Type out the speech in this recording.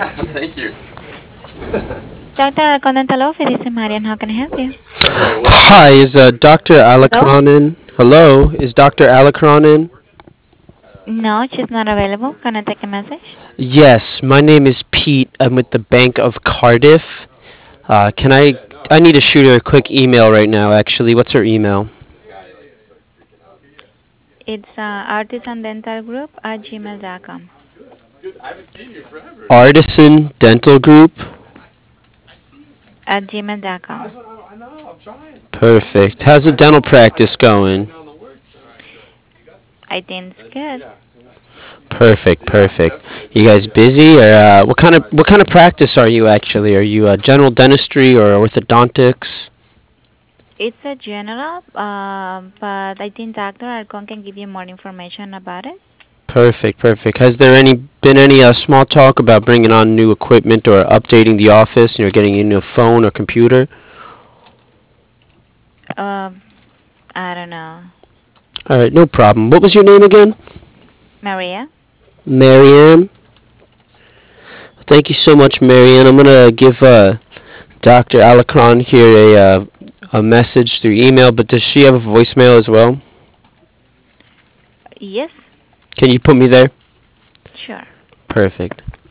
Thank you. Dr. Arcon Dental Office, this is Marian. How can I help you? Hi, is Dr. Hello? Alacron in? Hello, is Dr. Alacron in? No, she's not available. Can I take a message? Yes, my name is Pete. I'm with the Bank of Cardiff. Can I? I need to shoot her a quick email right now. Actually, what's her email? It's Artisan Dental Group at gmail.com. Artisan Dental Group. At gmail.com. Perfect. How's the dental practice going? I think it's good. Perfect, perfect. You guys busy, or what kind of practice are you actually? Are you general dentistry or orthodontics? It's a general, but I think Dr. Arcon can give you more information about it. Perfect, perfect. Has there been any small talk about bringing on new equipment or updating the office? Getting a new phone or computer. Um, I don't know. All right, no problem. What was your name again? Maria? Marianne. Thank you so much, Marianne. I'm gonna give Dr. Alacron here a message through email, but does she have a voicemail as well? Yes, Can you put me there? sure. Perfect.